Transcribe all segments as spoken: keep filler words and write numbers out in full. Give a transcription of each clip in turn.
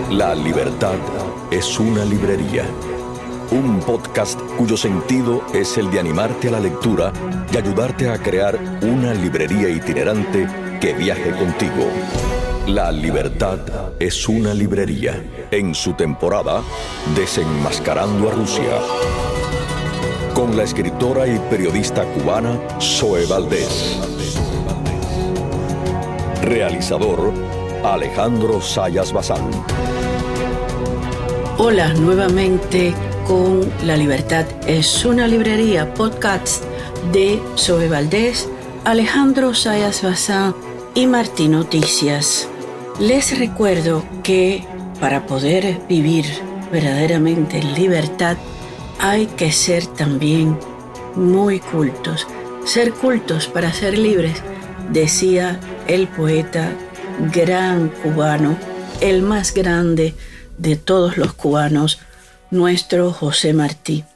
La libertad es una librería. Un podcast cuyo sentido es el de animarte a la lectura y ayudarte a crear una librería itinerante que viaje contigo. La libertad es una librería. En su temporada, Desenmascarando a Rusia. Con la escritora y periodista cubana Zoe Valdés. Realizador Alejandro Zayas Bazán. Hola, nuevamente con La Libertad es una librería, podcast de Zoe Valdés, Alejandro Zayas Bazán y Martín Noticias. Les recuerdo que para poder vivir verdaderamente en libertad hay que ser también muy cultos. Ser cultos para ser libres, decía el poeta gran cubano, el más grande de todos los cubanos, nuestro José Martí.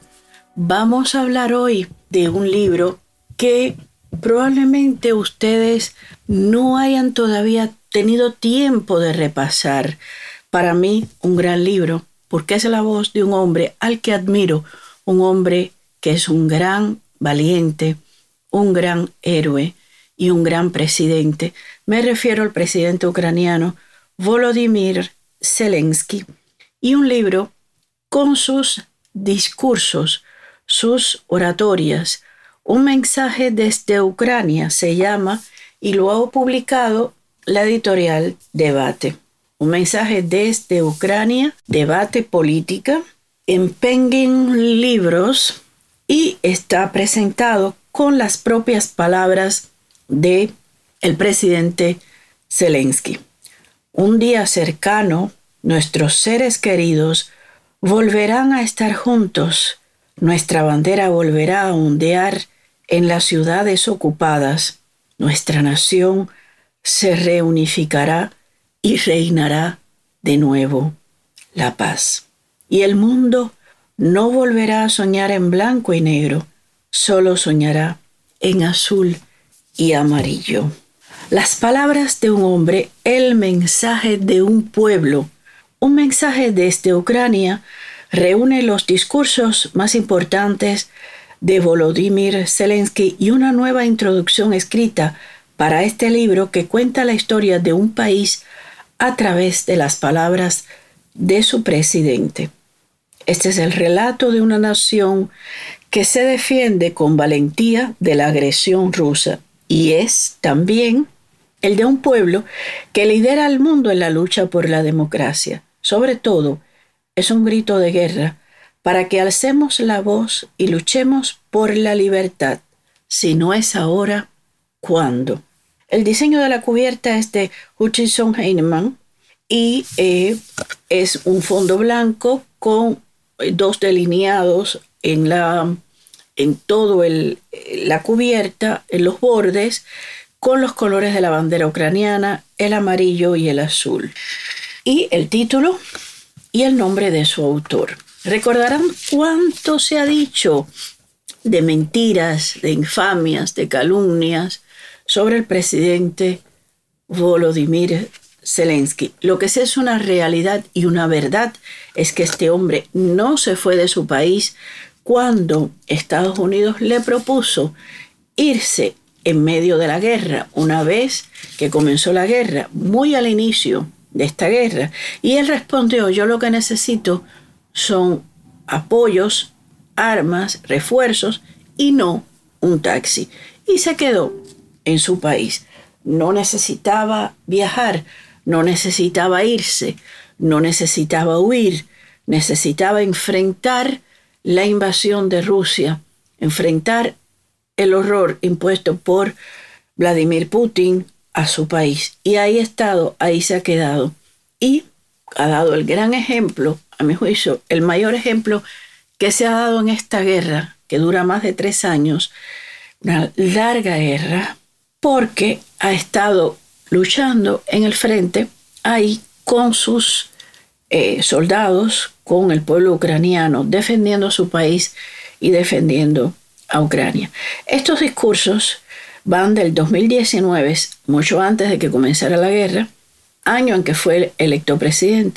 Vamos a hablar hoy de un libro que probablemente ustedes no hayan todavía tenido tiempo de repasar. Para mí, un gran libro, porque es la voz de un hombre al que admiro, un hombre que es un gran valiente, un gran héroe y un gran presidente. Me refiero al presidente ucraniano Volodymyr Zelensky, y un libro con sus discursos, sus oratorias. Un mensaje desde Ucrania se llama, y lo ha publicado la editorial Debate. Un mensaje desde Ucrania, Debate Política, en Penguin Libros, y está presentado con las propias palabras de el presidente Zelensky. Un día cercano, nuestros seres queridos volverán a estar juntos. Nuestra bandera volverá a ondear en las ciudades ocupadas. Nuestra nación se reunificará y reinará de nuevo la paz. Y el mundo no volverá a soñar en blanco y negro, solo soñará en azul y amarillo. Las palabras de un hombre, el mensaje de un pueblo. Un mensaje desde Ucrania reúne los discursos más importantes de Volodymyr Zelensky y una nueva introducción escrita para este libro que cuenta la historia de un país a través de las palabras de su presidente. Este es el relato de una nación que se defiende con valentía de la agresión rusa y es también el de un pueblo que lidera al mundo en la lucha por la democracia. Sobre todo, es un grito de guerra para que alcemos la voz y luchemos por la libertad. Si no es ahora, ¿cuándo? El diseño de la cubierta es de Hutchinson Heinemann y eh, es un fondo blanco con dos delineados en la en todo el, la cubierta, en los bordes, con los colores de la bandera ucraniana, el amarillo y el azul. Y el título y el nombre de su autor. Recordarán cuánto se ha dicho de mentiras, de infamias, de calumnias sobre el presidente Volodymyr Zelensky. Lo que sí es una realidad y una verdad es que este hombre no se fue de su país cuando Estados Unidos le propuso irse en medio de la guerra, una vez que comenzó la guerra, muy al inicio de esta guerra. Y él respondió: yo lo que necesito son apoyos, armas, refuerzos y no un taxi. Y se quedó en su país. No necesitaba viajar, no necesitaba irse, no necesitaba huir, necesitaba enfrentar la invasión de Rusia, enfrentar el horror impuesto por Vladimir Putin a su país. Y ahí ha estado, ahí se ha quedado. Y ha dado el gran ejemplo, a mi juicio, el mayor ejemplo que se ha dado en esta guerra, que dura más de tres años, una larga guerra, porque ha estado luchando en el frente ahí con sus eh, soldados, con el pueblo ucraniano, defendiendo su país y defendiendo a Ucrania. Estos discursos van del dos mil diecinueve, mucho antes de que comenzara la guerra, año en que fue electo presidente,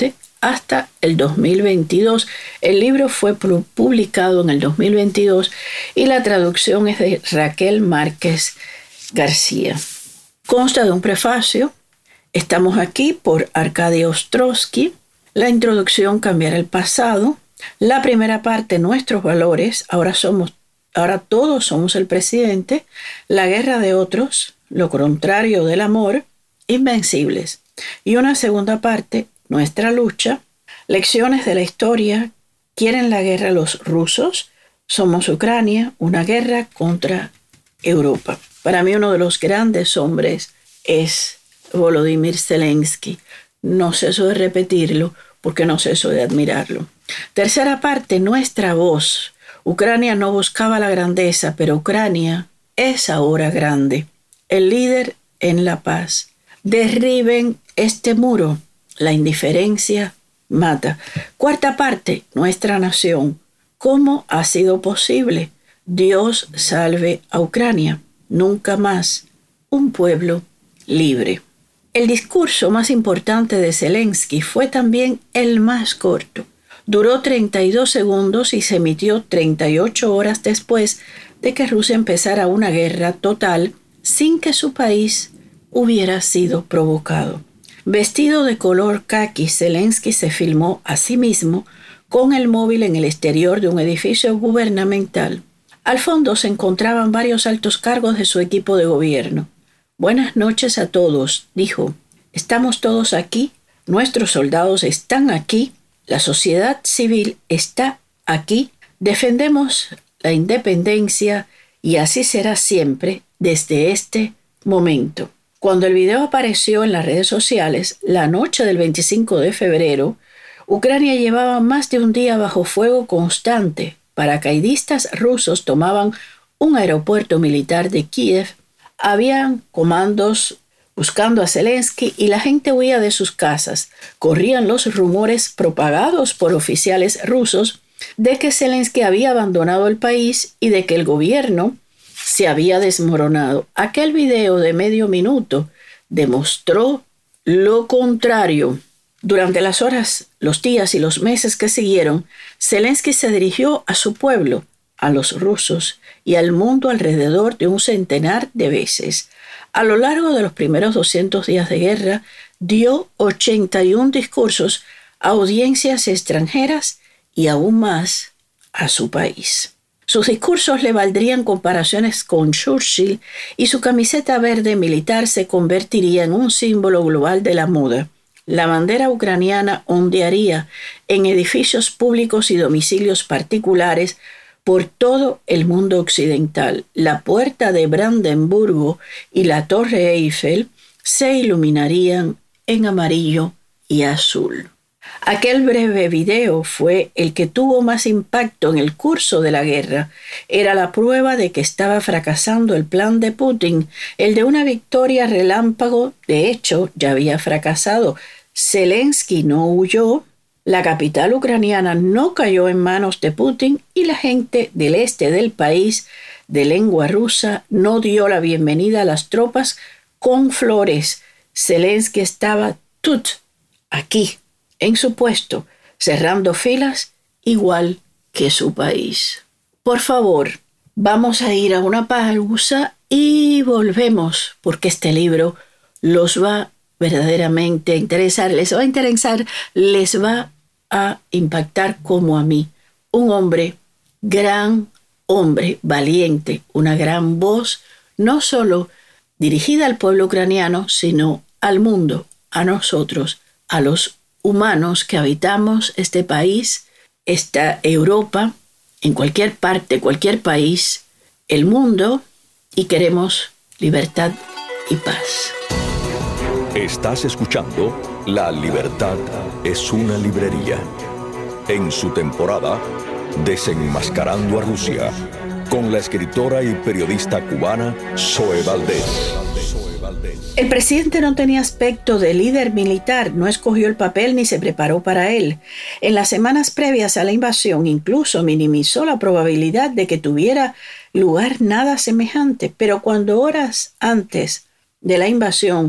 hasta el dos mil veintidós. El libro fue publicado en el dos mil veintidós y la traducción es de Raquel Márquez García. Consta de un prefacio. Estamos aquí por Arkady Ostrowski. La introducción, cambiar el pasado. La primera parte, nuestros valores. Ahora somos, ahora todos somos el presidente. La guerra de otros, lo contrario del amor. Invencibles. Y una segunda parte, nuestra lucha. Lecciones de la historia. ¿Quieren la guerra los rusos? Somos Ucrania, una guerra contra Europa. Para mí uno de los grandes hombres es Volodymyr Zelensky. No ceso de repetirlo porque no ceso de admirarlo. Tercera parte, nuestra voz. Ucrania no buscaba la grandeza, pero Ucrania es ahora grande. El líder en la paz. Derriben este muro. La indiferencia mata. Cuarta parte, nuestra nación. ¿Cómo ha sido posible? Dios salve a Ucrania. Nunca más un pueblo libre. El discurso más importante de Zelensky fue también el más corto. Duró treinta y dos segundos y se emitió treinta y ocho horas después de que Rusia empezara una guerra total sin que su país hubiera sido provocado. Vestido de color caqui, Zelensky se filmó a sí mismo con el móvil en el exterior de un edificio gubernamental. Al fondo se encontraban varios altos cargos de su equipo de gobierno. Buenas noches a todos, dijo. Estamos todos aquí, nuestros soldados están aquí, la sociedad civil está aquí, defendemos la independencia y así será siempre desde este momento. Cuando el video apareció en las redes sociales, la noche del veinticinco de febrero, Ucrania llevaba más de un día bajo fuego constante. Paracaidistas rusos tomaban un aeropuerto militar de Kiev. Habían comandos buscando a Zelensky y la gente huía de sus casas. Corrían los rumores propagados por oficiales rusos de que Zelensky había abandonado el país y de que el gobierno se había desmoronado. Aquel video de medio minuto demostró lo contrario. Durante las horas, los días y los meses que siguieron, Zelensky se dirigió a su pueblo, a los rusos y al mundo alrededor de un centenar de veces. A lo largo de los primeros doscientos días de guerra, dio ochenta y un discursos a audiencias extranjeras y aún más a su país. Sus discursos le valdrían comparaciones con Churchill y su camiseta verde militar se convertiría en un símbolo global de la moda. La bandera ucraniana ondearía en edificios públicos y domicilios particulares por todo el mundo occidental. La puerta de Brandenburgo y la Torre Eiffel se iluminarían en amarillo y azul. Aquel breve video fue el que tuvo más impacto en el curso de la guerra. Era la prueba de que estaba fracasando el plan de Putin, el de una victoria relámpago. De hecho, ya había fracasado. Zelensky no huyó, la capital ucraniana no cayó en manos de Putin y la gente del este del país, de lengua rusa, no dio la bienvenida a las tropas con flores. Zelensky estaba tut aquí, en su puesto, cerrando filas, igual que su país. Por favor, vamos a ir a una pausa y volvemos, porque este libro los va verdaderamente a interesar, les va a interesar, les va a impactar como a mí. Un hombre, gran hombre, valiente, una gran voz, no solo dirigida al pueblo ucraniano, sino al mundo, a nosotros, a los humanos que habitamos este país, esta Europa, en cualquier parte, cualquier país, el mundo, y queremos libertad y paz. Estás escuchando La Libertad es una librería. En su temporada, Desenmascarando a Rusia, con la escritora y periodista cubana Zoe Valdés. El presidente no tenía aspecto de líder militar, no escogió el papel ni se preparó para él. En las semanas previas a la invasión incluso minimizó la probabilidad de que tuviera lugar nada semejante, pero cuando horas antes de la invasión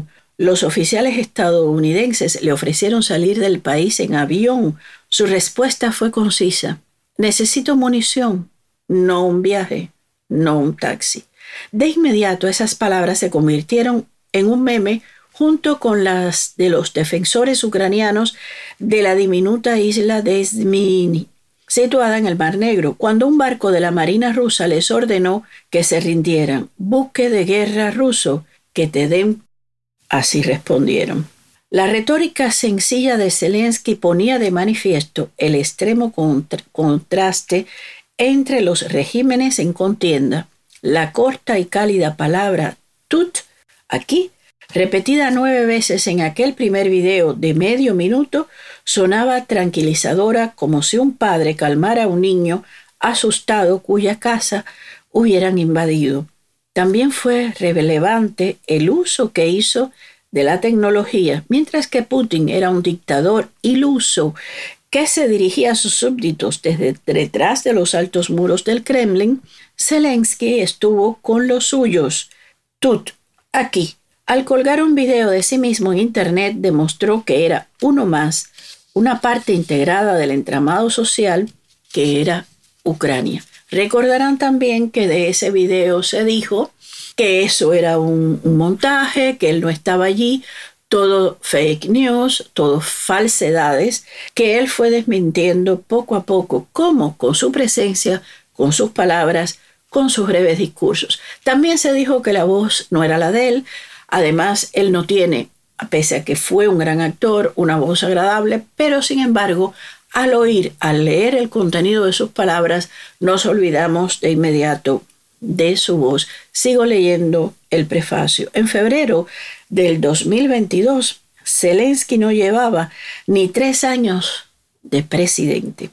Los oficiales estadounidenses le ofrecieron salir del país en avión. Su respuesta fue concisa: necesito munición, no un viaje, no un taxi. De inmediato esas palabras se convirtieron en un meme junto con las de los defensores ucranianos de la diminuta isla de Zmíny, situada en el Mar Negro, cuando un barco de la Marina rusa les ordenó que se rindieran. Buque de guerra ruso, que te den. Así respondieron. La retórica sencilla de Zelensky ponía de manifiesto el extremo contra- contraste entre los regímenes en contienda. La corta y cálida palabra tut, aquí, repetida nueve veces en aquel primer video de medio minuto, sonaba tranquilizadora, como si un padre calmara a un niño asustado cuya casa hubieran invadido. También fue relevante el uso que hizo de la tecnología. Mientras que Putin era un dictador iluso que se dirigía a sus súbditos desde detrás de los altos muros del Kremlin, Zelensky estuvo con los suyos. Tut, aquí. Al colgar un video de sí mismo en internet, demostró que era uno más, una parte integrada del entramado social que era Ucrania. Recordarán también que de ese video se dijo que eso era un, un montaje, que él no estaba allí, todo fake news, todo falsedades, que él fue desmintiendo poco a poco, como con su presencia, con sus palabras, con sus breves discursos. También se dijo que la voz no era la de él. Además, él no tiene, pese a que fue un gran actor, una voz agradable, pero sin embargo, al oír, al leer el contenido de sus palabras, nos olvidamos de inmediato de su voz. Sigo leyendo el prefacio. En febrero del dos mil veintidós, Zelensky no llevaba ni tres años de presidente.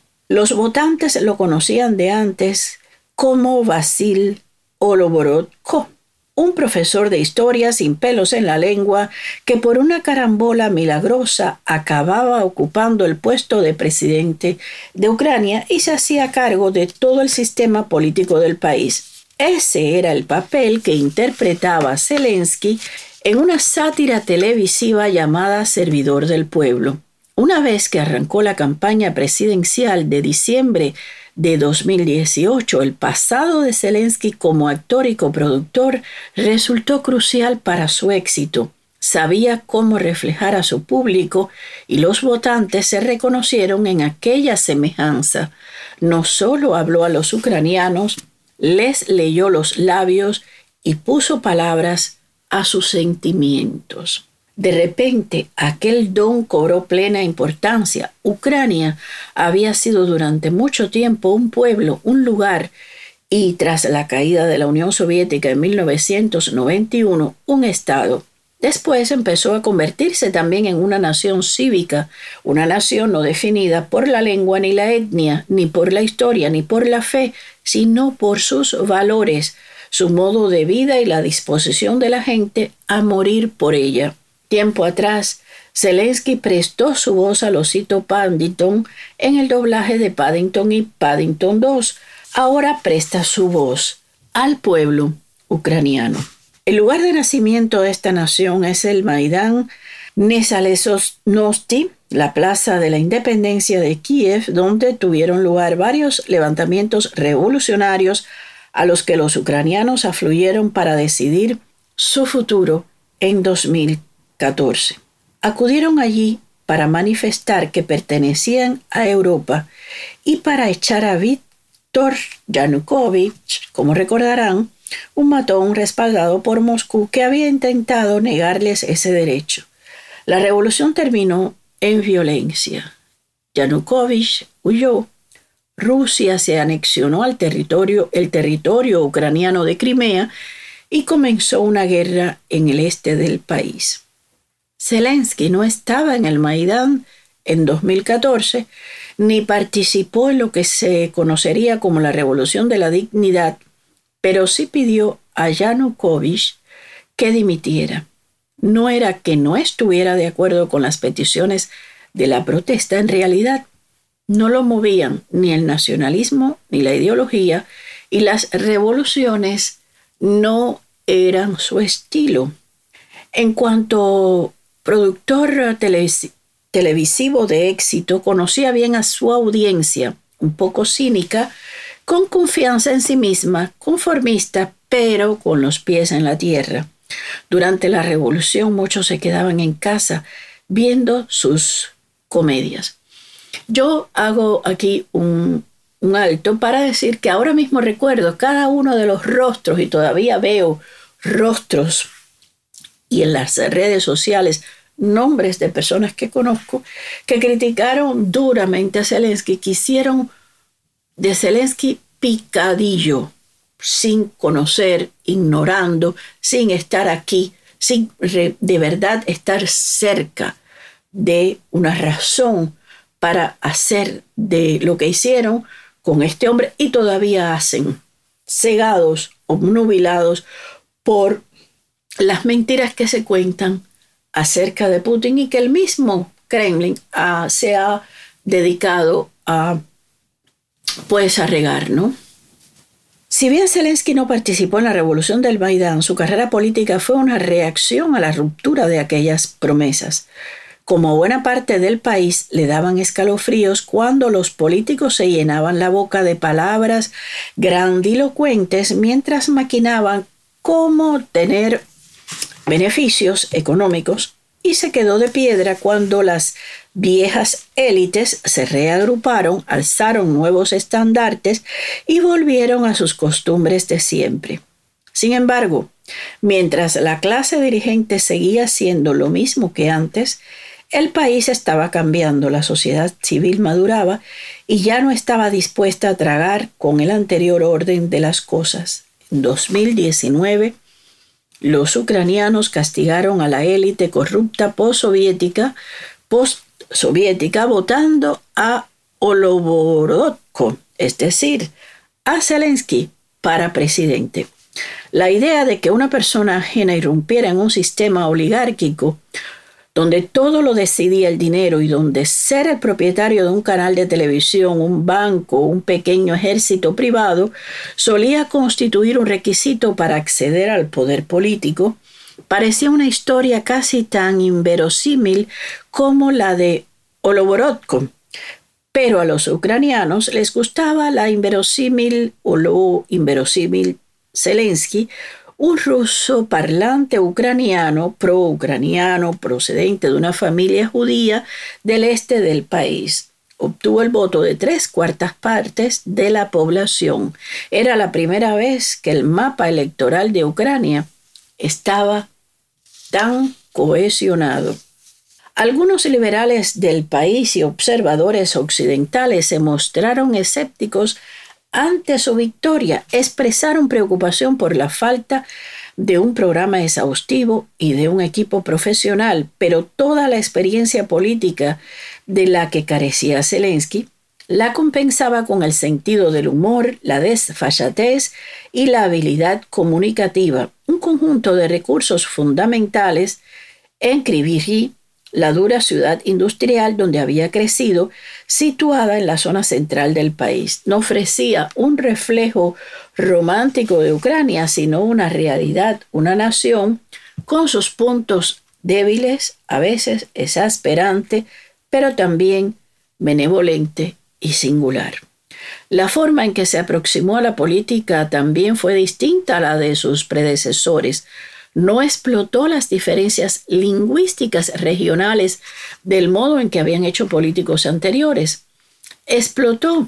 Los votantes lo conocían de antes como Vasil Holoborodko, un profesor de historia sin pelos en la lengua que por una carambola milagrosa acababa ocupando el puesto de presidente de Ucrania y se hacía cargo de todo el sistema político del país. Ese era el papel que interpretaba Zelensky en una sátira televisiva llamada Servidor del Pueblo. Una vez que arrancó la campaña presidencial de diciembre de dos mil dieciocho, el pasado de Zelensky como actor y coproductor resultó crucial para su éxito. Sabía cómo reflejar a su público y los votantes se reconocieron en aquella semejanza. No solo habló a los ucranianos, les leyó los labios y puso palabras a sus sentimientos. De repente, aquel don cobró plena importancia. Ucrania había sido durante mucho tiempo un pueblo, un lugar, y tras la caída de la Unión Soviética en mil novecientos noventa y uno, un estado. Después empezó a convertirse también en una nación cívica, una nación no definida por la lengua ni la etnia, ni por la historia, ni por la fe, sino por sus valores, su modo de vida y la disposición de la gente a morir por ella. Tiempo atrás, Zelensky prestó su voz al osito Paddington en el doblaje de Paddington y Paddington dos. Ahora presta su voz al pueblo ucraniano. El lugar de nacimiento de esta nación es el Maidán Nezaletnovsky, la plaza de la independencia de Kiev, donde tuvieron lugar varios levantamientos revolucionarios a los que los ucranianos afluyeron para decidir su futuro en dos mil catorce. Acudieron allí para manifestar que pertenecían a Europa y para echar a Víktor Yanukovych, como recordarán, un matón respaldado por Moscú que había intentado negarles ese derecho. La revolución terminó en violencia. Yanukovych huyó. Rusia se anexionó al territorio, el territorio ucraniano de Crimea y comenzó una guerra en el este del país. Zelensky no estaba en el Maidán en dos mil catorce, ni participó en lo que se conocería como la Revolución de la Dignidad, pero sí pidió a Yanukovych que dimitiera. No era que no estuviera de acuerdo con las peticiones de la protesta, en realidad no lo movían ni el nacionalismo ni la ideología, y las revoluciones no eran su estilo. En cuanto a productor televis- televisivo de éxito, conocía bien a su audiencia, un poco cínica, con confianza en sí misma, conformista, pero con los pies en la tierra. Durante la Revolución muchos se quedaban en casa viendo sus comedias. Yo hago aquí un, un alto para decir que ahora mismo recuerdo cada uno de los rostros y todavía veo rostros y en las redes sociales nombres de personas que conozco que criticaron duramente a Zelensky, que hicieron de Zelensky picadillo, sin conocer, ignorando, sin estar aquí, sin de verdad estar cerca de una razón para hacer de lo que hicieron con este hombre y todavía hacen, cegados o nubilados por las mentiras que se cuentan acerca de Putin y que el mismo Kremlin uh, se ha dedicado a, pues, a regar, ¿no? Si bien Zelensky no participó en la revolución del Maidán, su carrera política fue una reacción a la ruptura de aquellas promesas. Como buena parte del país, le daban escalofríos cuando los políticos se llenaban la boca de palabras grandilocuentes mientras maquinaban cómo tener beneficios económicos, y se quedó de piedra cuando las viejas élites se reagruparon, alzaron nuevos estandartes y volvieron a sus costumbres de siempre. Sin embargo, mientras la clase dirigente seguía siendo lo mismo que antes, el país estaba cambiando, la sociedad civil maduraba y ya no estaba dispuesta a tragar con el anterior orden de las cosas. En dos mil diecinueve, los ucranianos castigaron a la élite corrupta postsoviética, postsoviética votando a Oloborodko, es decir, a Zelensky, para presidente. La idea de que una persona ajena irrumpiera en un sistema oligárquico donde todo lo decidía el dinero y donde ser el propietario de un canal de televisión, un banco, un pequeño ejército privado, solía constituir un requisito para acceder al poder político, parecía una historia casi tan inverosímil como la de Oloborodko. Pero a los ucranianos les gustaba la inverosímil o lo inverosímil Zelensky, un ruso parlante ucraniano, pro-ucraniano, procedente de una familia judía del este del país. Obtuvo el voto de tres cuartas partes de la población. Era la primera vez que el mapa electoral de Ucrania estaba tan cohesionado. Algunos liberales del país y observadores occidentales se mostraron escépticos ante su victoria, expresaron preocupación por la falta de un programa exhaustivo y de un equipo profesional, pero toda la experiencia política de la que carecía Zelensky la compensaba con el sentido del humor, la desfachatez y la habilidad comunicativa, un conjunto de recursos fundamentales en Kryvyi, la dura ciudad industrial donde había crecido, situada en la zona central del país. No ofrecía un reflejo romántico de Ucrania, sino una realidad, una nación con sus puntos débiles, a veces exasperante, pero también benevolente y singular. La forma en que se aproximó a la política también fue distinta a la de sus predecesores. No explotó las diferencias lingüísticas regionales del modo en que habían hecho políticos anteriores. Explotó,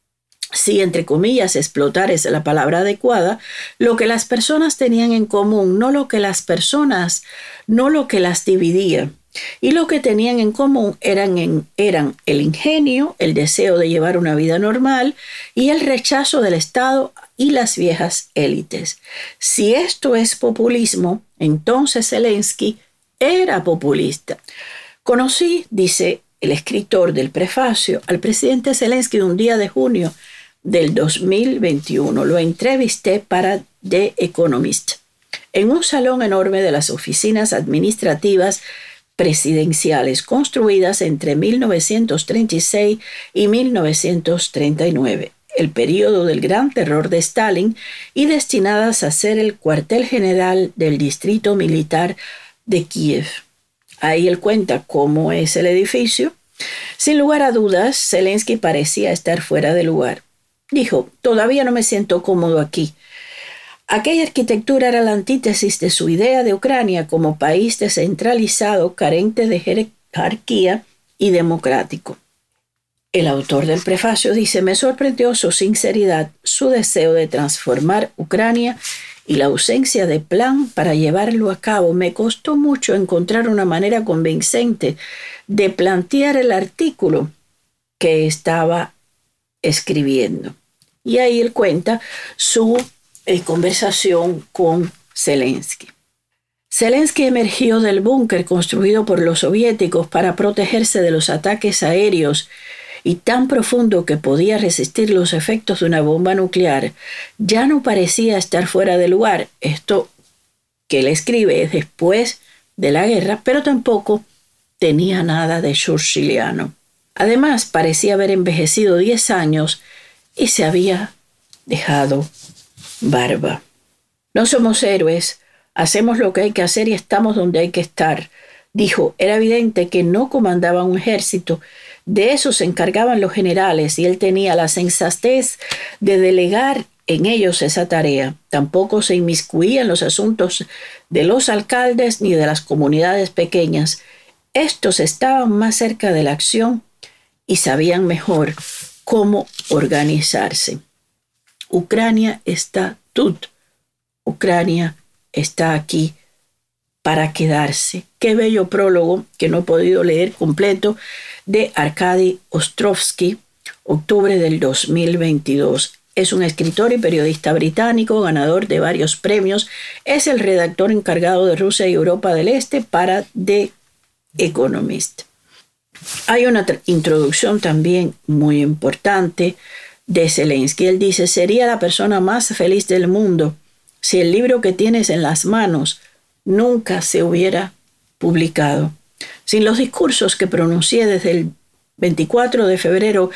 si entre comillas explotar es la palabra adecuada, lo que las personas tenían en común, no lo que las personas, no lo que las dividía. Y lo que tenían en común eran, en, eran el ingenio, el deseo de llevar una vida normal y el rechazo del Estado y las viejas élites. Si esto es populismo, entonces Zelensky era populista. Conocí, dice el escritor del prefacio, al presidente Zelensky un día de junio del dos mil veintiuno. Lo entrevisté para The Economist en un salón enorme de las oficinas administrativas presidenciales construidas entre mil novecientos treinta y seis y mil novecientos treinta y nueve, el periodo del gran terror de Stalin, y destinadas a ser el cuartel general del distrito militar de Kiev. Ahí él cuenta cómo es el edificio. Sin lugar a dudas, Zelensky parecía estar fuera de lugar. Dijo, todavía no me siento cómodo aquí. Aquella arquitectura era la antítesis de su idea de Ucrania como país descentralizado, carente de jerarquía y democrático. El autor del prefacio dice, me sorprendió su sinceridad, su deseo de transformar Ucrania y la ausencia de plan para llevarlo a cabo. Me costó mucho encontrar una manera convincente de plantear el artículo que estaba escribiendo. Y ahí él cuenta su eh, conversación con Zelensky. Zelensky emergió del búnker construido por los soviéticos para protegerse de los ataques aéreos y tan profundo que podía resistir los efectos de una bomba nuclear. Ya no parecía estar fuera de lugar. Esto que él escribe es después de la guerra, pero tampoco tenía nada de churchilliano. Además, parecía haber envejecido diez años y se había dejado barba. No somos héroes, hacemos lo que hay que hacer y estamos donde hay que estar, dijo. Era evidente que no comandaba un ejército. De eso se encargaban los generales y él tenía la sensatez de delegar en ellos esa tarea. Tampoco se inmiscuía en los asuntos de los alcaldes ni de las comunidades pequeñas. Estos estaban más cerca de la acción y sabían mejor cómo organizarse. Ucrania está tut. Ucrania está aquí para quedarse. Qué bello prólogo que no he podido leer completo de Arkady Ostrovsky, octubre del dos mil veintidós. Es un escritor y periodista británico, ganador de varios premios. Es el redactor encargado de Rusia y Europa del Este para The Economist. Hay una introducción también muy importante de Zelensky. Él dice, sería la persona más feliz del mundo si el libro que tienes en las manos nunca se hubiera publicado. Sin los discursos que pronuncié desde el veinticuatro de febrero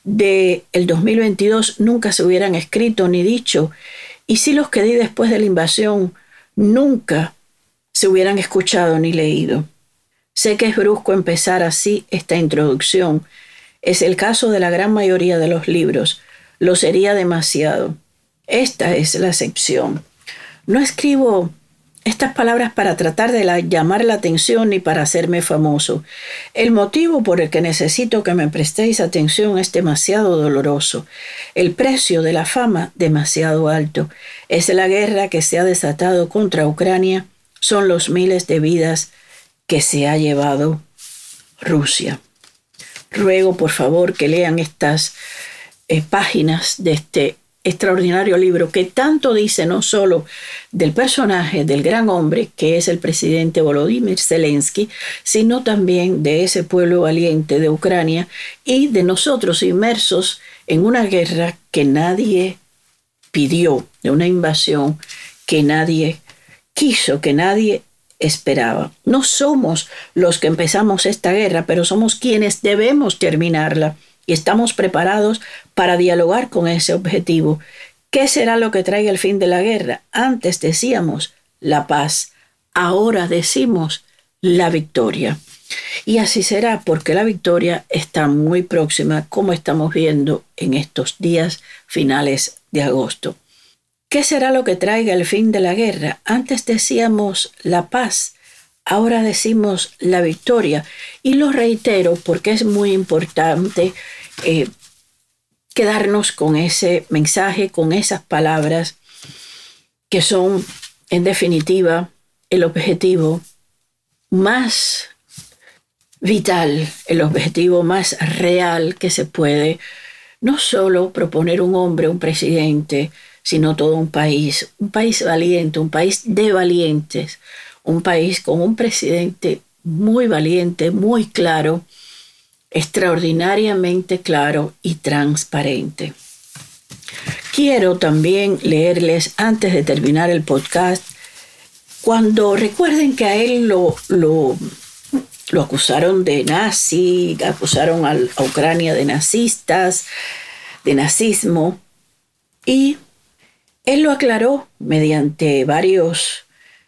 del dos mil veintidós nunca se hubieran escrito ni dicho, y si los que di después de la invasión nunca se hubieran escuchado ni leído. Sé que es brusco empezar así esta introducción. Es el caso de la gran mayoría de los libros. Lo sería demasiado. Esta es la excepción. No escribo estas palabras para tratar de la, llamar la atención ni para hacerme famoso. El motivo por el que necesito que me prestéis atención es demasiado doloroso. El precio de la fama demasiado alto. Es la guerra que se ha desatado contra Ucrania. Son los miles de vidas que se ha llevado Rusia. Ruego, por favor, que lean estas eh, páginas de este extraordinario libro que tanto dice no solo del personaje, del gran hombre que es el presidente Volodymyr Zelensky, sino también de ese pueblo valiente de Ucrania y de nosotros inmersos en una guerra que nadie pidió, de una invasión que nadie quiso, que nadie esperaba. No somos los que empezamos esta guerra, pero somos quienes debemos terminarla. Y estamos preparados para dialogar con ese objetivo. ¿Qué será lo que traiga el fin de la guerra? Antes decíamos la paz, ahora decimos la victoria. Y así será, porque la victoria está muy próxima, como estamos viendo en estos días finales de agosto. ¿Qué será lo que traiga el fin de la guerra? Antes decíamos la paz, ahora decimos la victoria. Y lo reitero porque es muy importante eh, quedarnos con ese mensaje, con esas palabras que son, en definitiva, el objetivo más vital, el objetivo más real que se puede, no solo proponer un hombre, un presidente, sino todo un país, un país valiente, un país de valientes, un país con un presidente muy valiente, muy claro, extraordinariamente claro y transparente. Quiero también leerles, antes de terminar el podcast, cuando recuerden que a él lo, lo, lo acusaron de nazi, acusaron a, a Ucrania de nazistas, de nazismo, y él lo aclaró mediante varios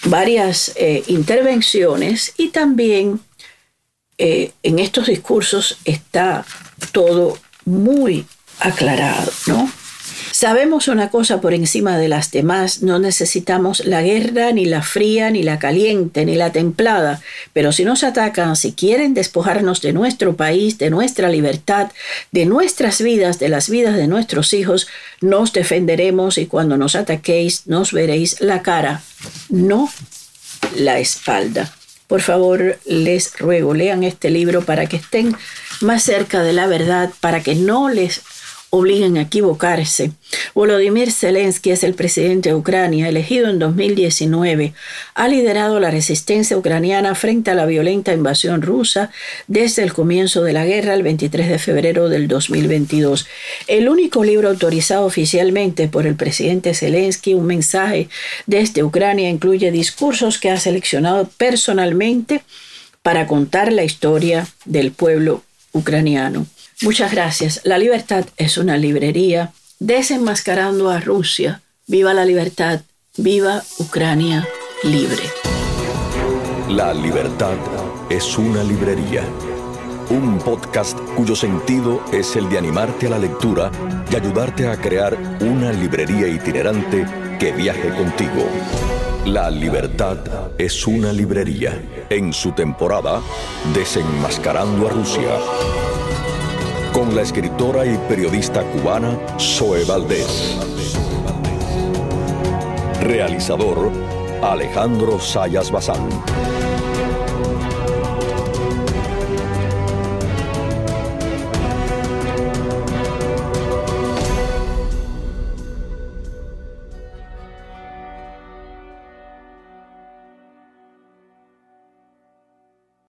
varias eh, intervenciones y también eh, en estos discursos está todo muy aclarado, ¿no? Sabemos una cosa por encima de las demás, no necesitamos la guerra, ni la fría, ni la caliente, ni la templada, pero si nos atacan, si quieren despojarnos de nuestro país, de nuestra libertad, de nuestras vidas, de las vidas de nuestros hijos, nos defenderemos y cuando nos ataquéis nos veréis la cara, no la espalda. Por favor, les ruego, lean este libro para que estén más cerca de la verdad, para que no les obliguen a equivocarse. Volodymyr Zelensky es el presidente de Ucrania, elegido en dos mil diecinueve. Ha liderado la resistencia ucraniana frente a la violenta invasión rusa desde el comienzo de la guerra el veintitrés de febrero del dos mil veintidós. El único libro autorizado oficialmente por el presidente Zelensky, Un mensaje desde Ucrania, incluye discursos que ha seleccionado personalmente para contar la historia del pueblo ucraniano. Muchas gracias. La libertad es una librería. Desenmascarando a Rusia. Viva la libertad. Viva Ucrania libre. La libertad es una librería. Un podcast cuyo sentido es el de animarte a la lectura y ayudarte a crear una librería itinerante que viaje contigo. La libertad es una librería. En su temporada, Desenmascarando a Rusia. Con la escritora y periodista cubana Zoe Valdés. Realizador Alejandro Zayas Bazán.